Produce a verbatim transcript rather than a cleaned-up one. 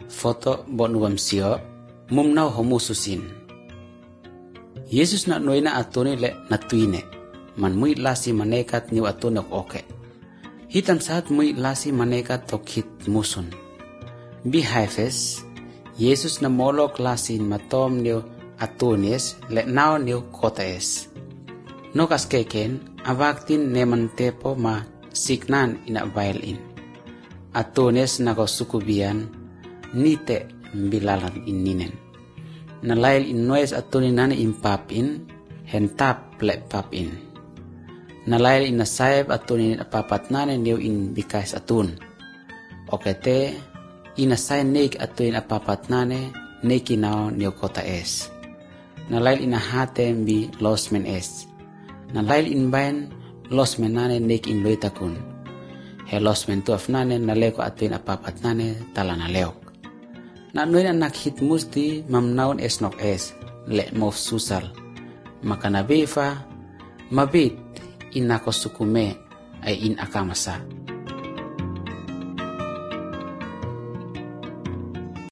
foto bonuam sio mumnau homu susin. Yesus na noina atone le natuine man mui lasi manekat niu atone ok oke. Hitam saat mui lasi manekat tokhit musun. Bi haifes Yesus na molok lasin matom niu atones le nao niu kotaes. Nokas keken avaktin neman tepo ma signan ina bail in. Atones na ko sukubian nite bilalan ininen. Nalail in noes atoninane impap in hentap le pap in. Nalail in nasayab atonin apapatnane niu in bikais atun. Okete inasay nek atonin apapatnane neki nao niu kota es. Nalail in hatem bi losmen es. Nalail in bain losmen nane nek in loitakun. He losmen tuaf nane naleko atonin apapatnane tala naleok. Na noina nakhit musti mamnaun esnok es le mof susal. Maka nabefa mabit in nako sukume ay in akamasa.